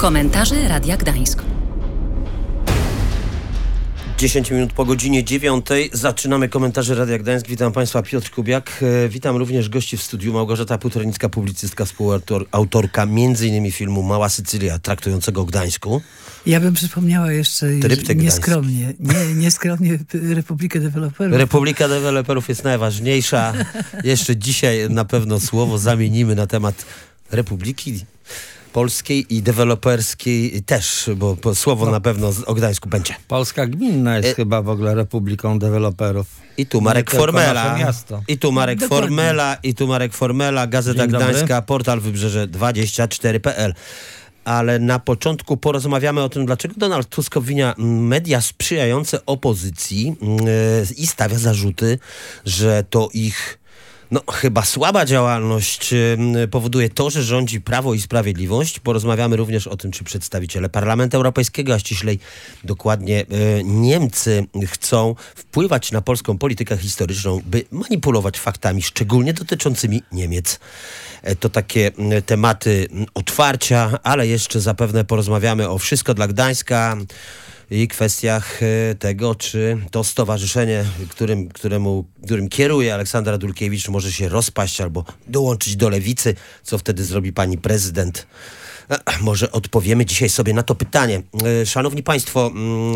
Komentarze Radia Gdańsk. 10 minut po godzinie 9 zaczynamy komentarze Radia Gdańsk. Witam Państwa, Piotr Kubiak. Witam również gości w studiu. Małgorzata Puternicka, publicystka, współautorka m.in. filmu Mała Sycylia, traktującego o Gdańsku. Ja bym przypomniała jeszcze nieskromnie Republikę Deweloperów. Republika Deweloperów jest najważniejsza. Jeszcze dzisiaj na pewno słowo zamienimy na temat Republiki Polskiej i deweloperskiej też, bo słowo na pewno o Gdańsku będzie. Polska gminna jest chyba w ogóle Republiką Deweloperów. I tu Marek Formela. I tu Marek Formela, Gazeta Gdańska, portal Wybrzeże24.pl. Ale na początku porozmawiamy o tym, dlaczego Donald Tusk obwinia media sprzyjające opozycji i stawia zarzuty, że to ich chyba słaba działalność powoduje to, że rządzi Prawo i Sprawiedliwość. Porozmawiamy również o tym, czy przedstawiciele Parlamentu Europejskiego, a ściślej dokładnie Niemcy, chcą wpływać na polską politykę historyczną, by manipulować faktami, szczególnie dotyczącymi Niemiec. To takie tematy otwarcia, ale jeszcze zapewne porozmawiamy o Wszystko dla Gdańska i kwestiach tego, czy to stowarzyszenie, którym kieruje Aleksandra Dulkiewicz, może się rozpaść albo dołączyć do lewicy. Co wtedy zrobi pani prezydent? Może odpowiemy dzisiaj sobie na to pytanie. Szanowni Państwo,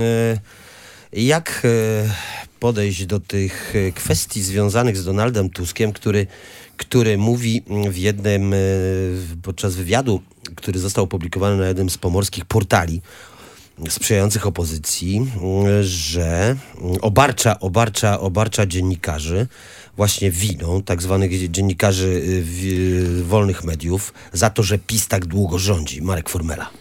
jak podejść do tych kwestii związanych z Donaldem Tuskiem, który mówi podczas wywiadu, który został opublikowany na jednym z pomorskich portali sprzyjających opozycji, że obarcza dziennikarzy właśnie winą, tak zwanych dziennikarzy wolnych mediów, za to, że PiS tak długo rządzi. Marek Formela.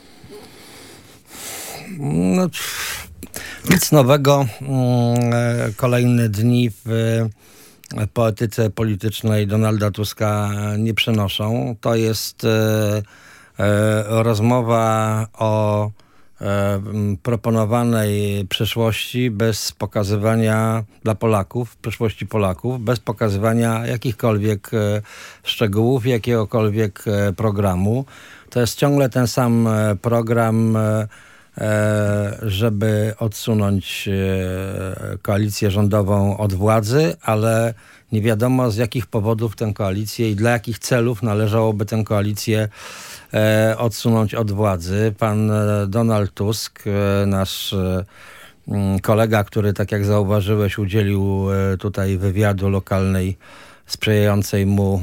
Nic nowego. Kolejne dni w poetyce politycznej Donalda Tuska nie przenoszą. To jest rozmowa o proponowanej przyszłości bez pokazywania dla Polaków, przyszłości Polaków, bez pokazywania jakichkolwiek szczegółów, jakiegokolwiek programu. To jest ciągle ten sam program, żeby odsunąć koalicję rządową od władzy, ale nie wiadomo z jakich powodów tę koalicję i dla jakich celów należałoby tę koalicję odsunąć od władzy. Pan Donald Tusk, nasz kolega, który, tak jak zauważyłeś, udzielił tutaj wywiadu lokalnej sprzyjającej mu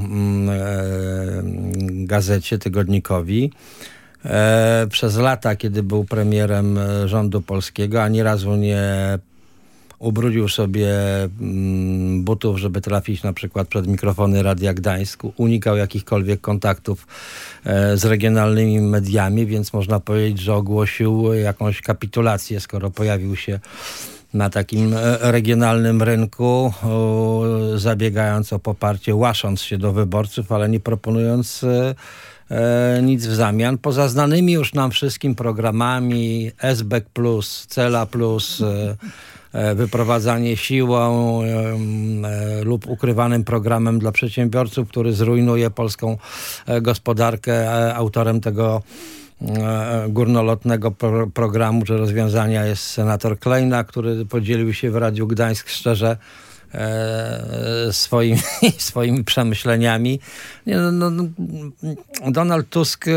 gazecie, tygodnikowi, przez lata, kiedy był premierem rządu polskiego, ani razu nie ubrudził sobie butów, żeby trafić na przykład przed mikrofony Radia Gdańsk. Unikał jakichkolwiek kontaktów z regionalnymi mediami, więc można powiedzieć, że ogłosił jakąś kapitulację, skoro pojawił się na takim regionalnym rynku, zabiegając o poparcie, łasząc się do wyborców, ale nie proponując nic w zamian. Poza znanymi już nam wszystkim programami SBEK+, Cela+, wyprowadzanie siłą lub ukrywanym programem dla przedsiębiorców, który zrujnuje polską gospodarkę. Autorem tego górnolotnego programu czy rozwiązania jest senator Klejna, który podzielił się w Radiu Gdańsk szczerze swoimi przemyśleniami. Donald Tusk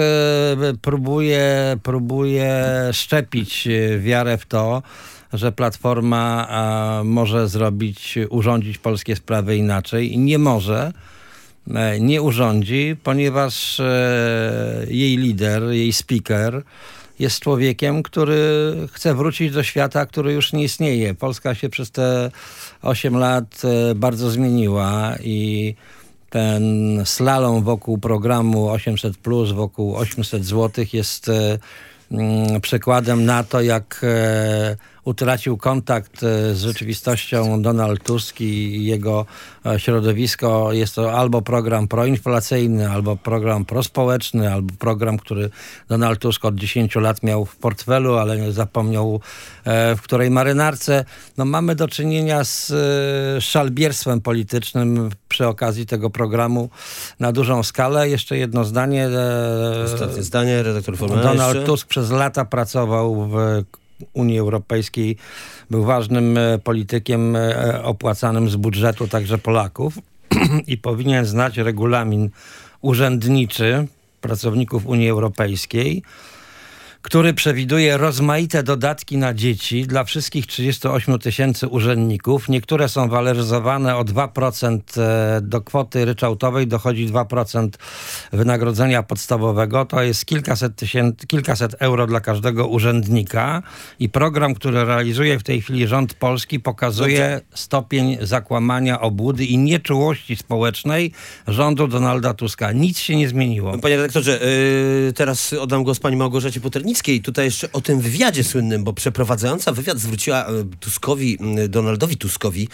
próbuje szczepić wiarę w to, że Platforma może urządzić polskie sprawy inaczej i nie urządzi, ponieważ jej lider, jej speaker jest człowiekiem, który chce wrócić do świata, który już nie istnieje. Polska się przez te 8 lat bardzo zmieniła i ten slalom wokół programu 800+, wokół 800 zł jest przykładem na to, jak utracił kontakt z rzeczywistością Donald Tusk i jego środowisko. Jest to albo program proinflacyjny, albo program prospołeczny, albo program, który Donald Tusk od 10 lat miał w portfelu, ale nie zapomniał w której marynarce. No, mamy do czynienia z szalbierstwem politycznym przy okazji tego programu na dużą skalę. Jeszcze jedno zdanie. Ostatnie zdanie, redaktor Formela. Donald Tusk przez lata pracował w Unii Europejskiej, był ważnym politykiem opłacanym z budżetu także Polaków i powinien znać regulamin urzędniczy pracowników Unii Europejskiej, który przewiduje rozmaite dodatki na dzieci dla wszystkich 38 000 urzędników. Niektóre są waloryzowane o 2%, do kwoty ryczałtowej dochodzi 2% wynagrodzenia podstawowego. To jest kilkaset euro dla każdego urzędnika i program, który realizuje w tej chwili rząd polski, pokazuje stopień zakłamania, obłudy i nieczułości społecznej rządu Donalda Tuska. Nic się nie zmieniło. Panie redaktorze, teraz oddam głos pani Małgorzacie Poternickiej. Tutaj jeszcze o tym wywiadzie słynnym, bo przeprowadzająca wywiad zwróciła Donaldowi Tuskowi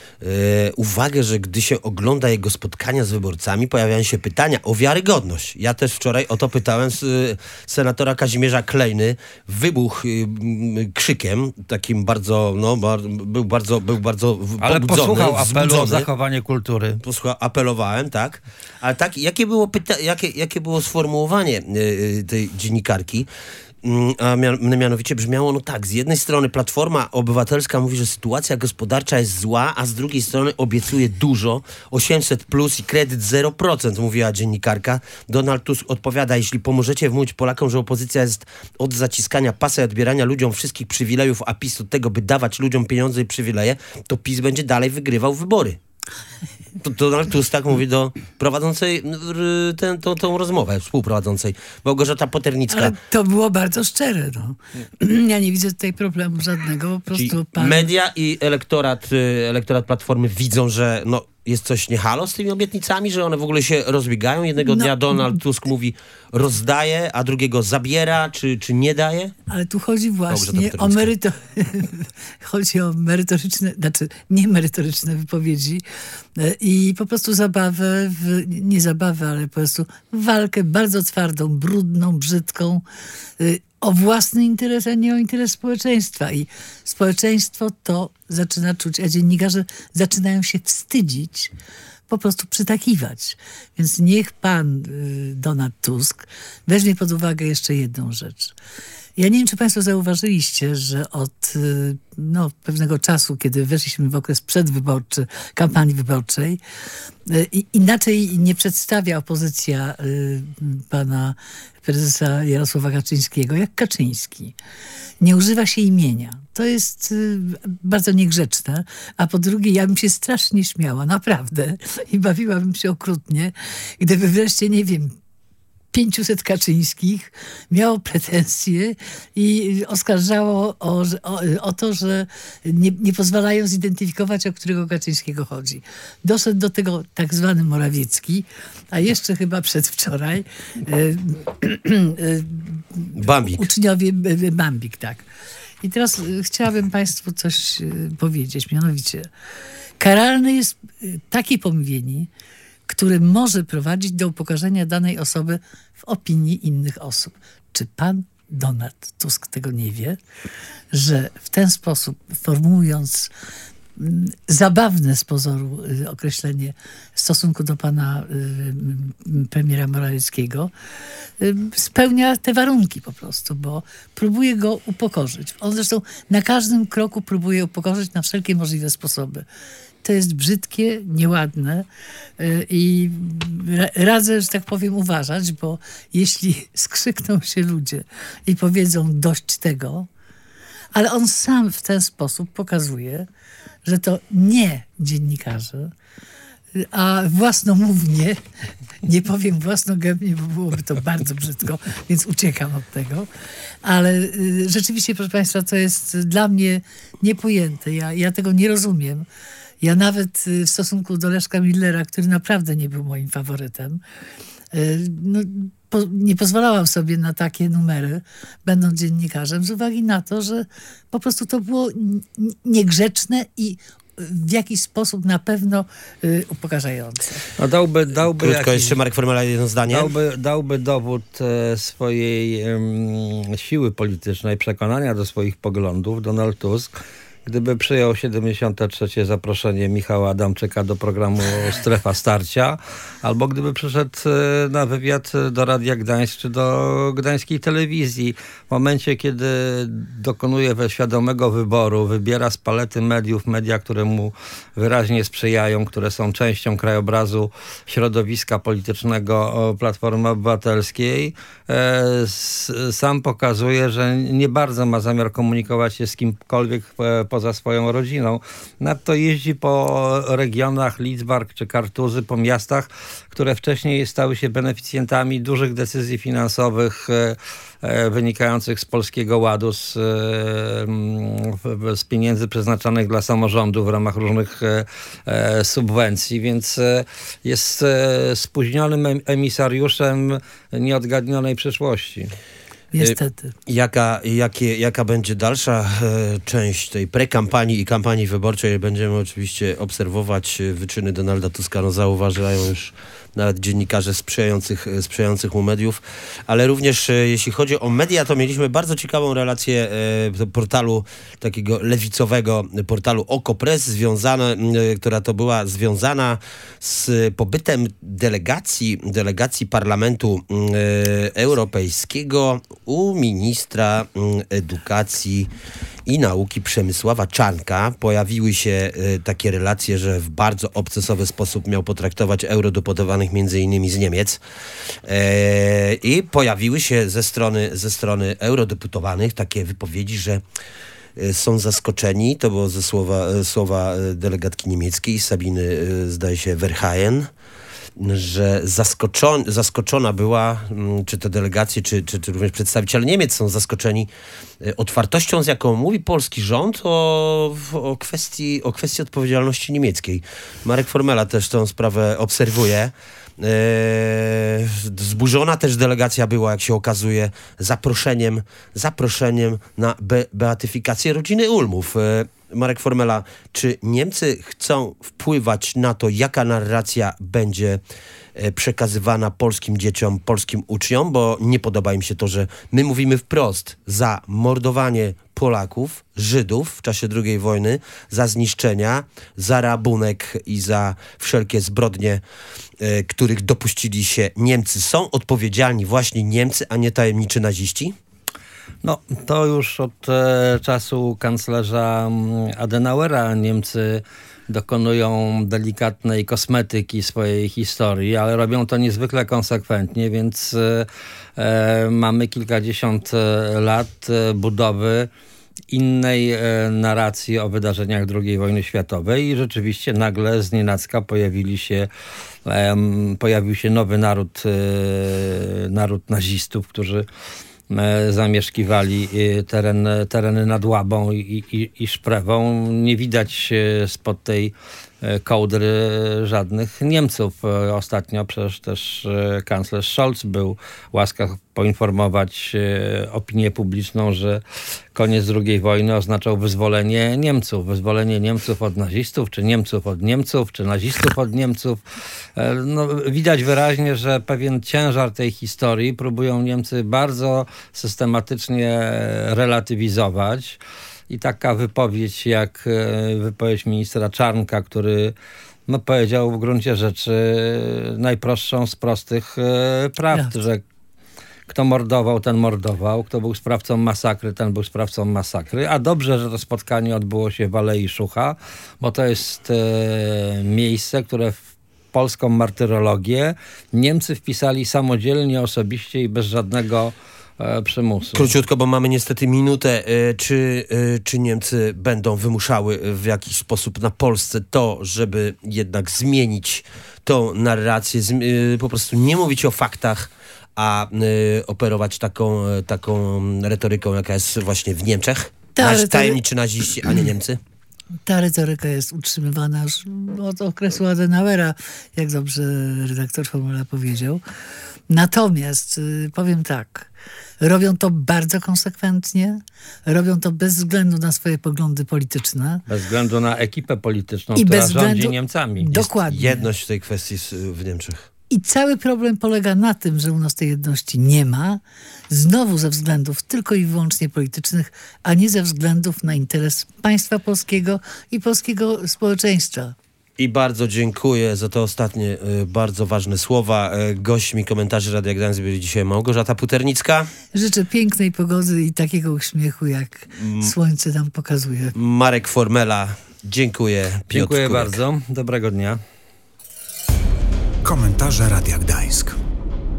uwagę, że gdy się ogląda jego spotkania z wyborcami, pojawiają się pytania o wiarygodność. Ja też wczoraj o to pytałem senatora Kazimierza Klejny. Wybuchł krzykiem, takim bardzo, był bardzo pobudzony. Ale posłuchał apelu o zachowanie kultury. Apelowałem, tak. Ale tak, jakie było sformułowanie tej dziennikarki? A mianowicie brzmiało ono tak. Z jednej strony Platforma Obywatelska mówi, że sytuacja gospodarcza jest zła, a z drugiej strony obiecuje dużo, 800 plus i kredyt 0%, mówiła dziennikarka. Donald Tusk odpowiada: jeśli pomożecie wmówić Polakom, że opozycja jest od zaciskania pasa i odbierania ludziom wszystkich przywilejów, a PiS od tego, by dawać ludziom pieniądze i przywileje, to PiS będzie dalej wygrywał wybory. Donald Tusk tak mówi do prowadzącej tą rozmowę, współprowadzącej, Małgorzata Poternicka. Ale to było bardzo szczere. No. Ja nie widzę tutaj problemu żadnego. Po prostu media i elektorat Platformy widzą, że jest coś nie halo z tymi obietnicami, że one w ogóle się rozbiegają. Jednego dnia Donald Tusk mówi rozdaje, a drugiego zabiera, czy nie daje? Ale tu chodzi właśnie o chodzi o merytoryczne, nie merytoryczne wypowiedzi i po prostu zabawę, nie zabawę, ale po prostu walkę bardzo twardą, brudną, brzydką, o własny interes, a nie o interes społeczeństwa. I społeczeństwo to zaczyna czuć, a dziennikarze zaczynają się wstydzić, po prostu przytakiwać. Więc niech pan Donald Tusk weźmie pod uwagę jeszcze jedną rzecz. Ja nie wiem, czy państwo zauważyliście, że od pewnego czasu, kiedy weszliśmy w okres przedwyborczy, kampanii wyborczej, inaczej nie przedstawia opozycja pana prezesa Jarosława Kaczyńskiego jak Kaczyński. Nie używa się imienia. To jest bardzo niegrzeczne. A po drugie, ja bym się strasznie śmiała, naprawdę. I bawiłabym się okrutnie, gdyby wreszcie, nie wiem, 500 Kaczyńskich miało pretensje i oskarżało o to, że nie pozwalają zidentyfikować, o którego Kaczyńskiego chodzi. Doszedł do tego tak zwany Morawiecki, a jeszcze chyba przedwczoraj Bambik. Uczniowie Bambik, tak. I teraz chciałabym państwu coś powiedzieć, mianowicie karalne jest takie pomówienie, które może prowadzić do upokarzenia danej osoby w opinii innych osób. Czy pan Donald Tusk tego nie wie, że w ten sposób, formułując zabawne z pozoru określenie w stosunku do pana premiera Morawieckiego, spełnia te warunki po prostu, bo próbuje go upokorzyć. On zresztą na każdym kroku próbuje upokorzyć na wszelkie możliwe sposoby. To jest brzydkie, nieładne i radzę, że tak powiem, uważać, bo jeśli skrzykną się ludzie i powiedzą dość tego, ale on sam w ten sposób pokazuje, że to nie dziennikarze, a własnomównie, nie powiem własnogębnie, bo byłoby to bardzo brzydko, więc uciekam od tego, ale rzeczywiście, proszę państwa, to jest dla mnie niepojęte. Ja tego nie rozumiem. Ja nawet w stosunku do Leszka Millera, który naprawdę nie był moim faworytem, nie pozwalałam sobie na takie numery, będąc dziennikarzem, z uwagi na to, że po prostu to było niegrzeczne i w jakiś sposób na pewno upokarzające. No dałby krótko jeszcze Marek Formela, jedno zdanie. Dałby dowód swojej siły politycznej, przekonania do swoich poglądów Donald Tusk, gdyby przyjął 73. zaproszenie Michała Adamczyka do programu Strefa Starcia, albo gdyby przyszedł na wywiad do Radia Gdańsk czy do gdańskiej telewizji. W momencie, kiedy dokonuje świadomego wyboru, wybiera z palety mediów media, które mu wyraźnie sprzyjają, które są częścią krajobrazu środowiska politycznego Platformy Obywatelskiej, sam pokazuje, że nie bardzo ma zamiar komunikować się z kimkolwiek poza swoją rodziną. Nadto jeździ po regionach Lidzbark czy Kartuzy, po miastach, które wcześniej stały się beneficjentami dużych decyzji finansowych wynikających z Polskiego Ładu, z pieniędzy przeznaczanych dla samorządu w ramach różnych subwencji, więc jest spóźnionym emisariuszem nieodgadnionej przyszłości. Niestety. Jaka będzie dalsza część tej prekampanii i kampanii wyborczej? Będziemy oczywiście obserwować wyczyny Donalda Tuska. No, zauważają już nawet dziennikarze sprzyjających mu mediów, ale również jeśli chodzi o media, to mieliśmy bardzo ciekawą relację portalu takiego lewicowego, portalu Okopres, która to była związana z pobytem delegacji Parlamentu Europejskiego u ministra edukacji i nauki Przemysława Czarnka. Pojawiły się takie relacje, że w bardzo obcesowy sposób miał potraktować eurodeputowanych między innymi z Niemiec. I pojawiły się ze strony eurodeputowanych takie wypowiedzi, że są zaskoczeni, to było ze słowa delegatki niemieckiej, Sabiny, zdaje się, Verheyen, że zaskoczona była, czy te delegacje, czy również przedstawiciele Niemiec są zaskoczeni otwartością, z jaką mówi polski rząd o kwestii odpowiedzialności niemieckiej. Marek Formela też tę sprawę obserwuje. Zburzona też delegacja była, jak się okazuje, zaproszeniem na beatyfikację rodziny Ulmów. Marek Formela, czy Niemcy chcą wpływać na to, jaka narracja będzie przekazywana polskim dzieciom, polskim uczniom, bo nie podoba im się to, że my mówimy wprost za mordowanie Polaków, Żydów w czasie II wojny, za zniszczenia, za rabunek i za wszelkie zbrodnie, których dopuścili się Niemcy. Są odpowiedzialni właśnie Niemcy, a nie tajemniczy naziści? No, to już od czasu kanclerza Adenauera Niemcy dokonują delikatnej kosmetyki swojej historii, ale robią to niezwykle konsekwentnie, więc mamy kilkadziesiąt lat budowy innej narracji o wydarzeniach II wojny światowej i rzeczywiście nagle znienacka pojawił się nowy naród nazistów, którzy zamieszkiwali tereny nad Łabą i Szprewą. Nie widać spod tej kołdry żadnych Niemców. Ostatnio przecież też kanclerz Scholz był łaskaw poinformować opinię publiczną, że koniec II wojny oznaczał wyzwolenie Niemców. Wyzwolenie Niemców od nazistów, czy Niemców od Niemców, czy nazistów od Niemców. No, widać wyraźnie, że pewien ciężar tej historii próbują Niemcy bardzo systematycznie relatywizować. I taka wypowiedź jak wypowiedź ministra Czarnka, który powiedział w gruncie rzeczy najprostszą z prostych prawd, że kto mordował, ten mordował, kto był sprawcą masakry, ten był sprawcą masakry. A dobrze, że to spotkanie odbyło się w Alei Szucha, bo to jest miejsce, które w polską martyrologię Niemcy wpisali samodzielnie, osobiście i bez żadnego przymusu. Króciutko, bo mamy niestety minutę. Czy Niemcy będą wymuszały w jakiś sposób na Polsce to, żeby jednak zmienić tą narrację, po prostu nie mówić o faktach, a operować taką retoryką, jaka jest właśnie w Niemczech? Tajemniczy naziści, a nie Niemcy? ta retoryka jest utrzymywana już od okresu Adenauera, jak dobrze redaktor Formuła powiedział. Natomiast powiem tak, robią to bardzo konsekwentnie, robią to bez względu na swoje poglądy polityczne. Bez względu na ekipę polityczną, która rządzi Niemcami. Dokładnie. Jest jedność w tej kwestii w Niemczech. I cały problem polega na tym, że u nas tej jedności nie ma, znowu ze względów tylko i wyłącznie politycznych, a nie ze względów na interes państwa polskiego i polskiego społeczeństwa. I bardzo dziękuję za te ostatnie bardzo ważne słowa. Gośćmi komentarzy Radia Gdańsk byli dzisiaj Małgorzata Puternicka. Życzę pięknej pogody i takiego uśmiechu, jak słońce nam pokazuje. Marek Formela. Dziękuję. Piotr Dziękuję Kurek. bardzo. Dobrego dnia. Komentarze Radia Gdańsk.